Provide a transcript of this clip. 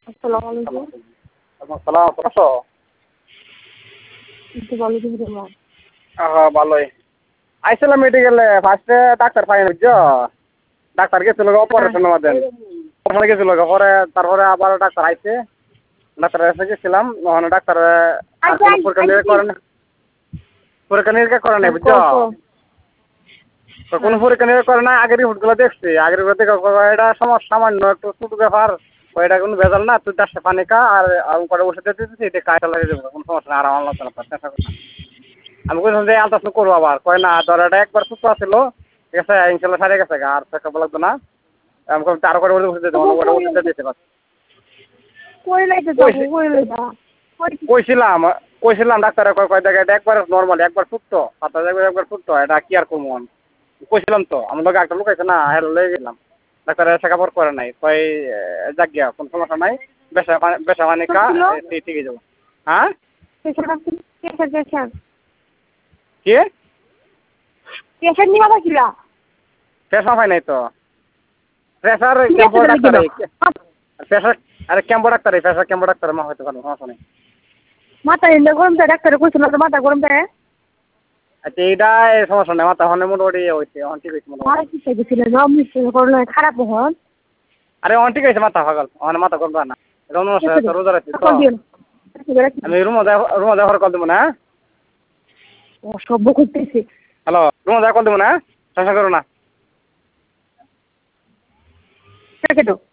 আসসালামু আলাইকুম। সালাম আছো? একটু ভালো করে বলো। ভালোই। আইছিলাম মেডিকেলে ফার্স্টে ডাক্তার পাই না বুঝছো? ডাক্তার গেছিল হ্যাঁ। অপারেশনের মধ্যে অপারেশনে গেছিল পরে তারপরে আবার ডাক্তার আইছে ডাক্তার কাছে গেছিলাম ওখানে ডাক্তার আর কোনো পরীক্ষা নিরীক্ষা করে না পরীক্ষা নিরীক্ষা করে নাই বুঝছো? তো কোনো পরীক্ষা নিরীক্ষা করে না আগের রিপোর্টগুলো দেখছি আগের রিপোর্ট দেখে এটা সমস্যা সামান্য একটু ছোট ব্যাপার এটা কোনো ভেজাল না তুই 4টা পানি খা আর করে ওষুধ দিতেছি এটা কাজটা লাগিয়ে দেবো কোনো সমস্যা না আর আমার লাগবে না চেষ্টা কর না আমি বলছিলাম যে আলট্রাসাউন্ড করবো আবার কয় না ধর এটা একবার সুস্থ ছিল ঠিক আছে ইনশাল্লাহ সারে গেছে আর চেকআপ লাগবে না আমি আরো করে ওষুধ দিতে ওটা ওষুধ দিতে পারছি কইছিলাম ডাক্তারে কয় দেখে এটা একবার নর্মাল একবার সুস্থ পাতা একবার সুস্থ এটা কি আর করবো কইছিলাম তো আমার লোক একটা লোক আছে না হ্যাঁ লয়ে গেলাম ডাক্তারের চেকআপ করে নাই কয় যাক গিয়া কোনো সমস্যা নাই বেসা পানি খা ঠিক হয়ে যাবো হ্যাঁ কি পেশেন্ট নিয়ে আসিলা প্রেশার হয় নাই তো প্রেশার ক্যাম্পো ডাক্তার প্রেশার আরে ক্যাম্পো ডাক্তার প্রেশার ক্যাম্পো ডাক্তার মা হয়তো পারবো সমস্যা নেই মাথা এনে গরম দেয় ডাক্তারে কইছিল তো মাথা গরম দেয় আচ্ছা এইটা সমস্যা নেই মাথা হনে মোটামুটি হয়েছে এখন ঠিক হয়েছে মোটামুটি খারাপ হন আরে এখন ঠিক আছে মাথা পাগল আমার মাথা গরম না রোজা রাখছি তো আমি রুমে যাওয়ার কল দেবো না সভ্য করতেছে হ্যালো রুমে যাওয়ার কল দেবো না চেষ্টা করো না কেটো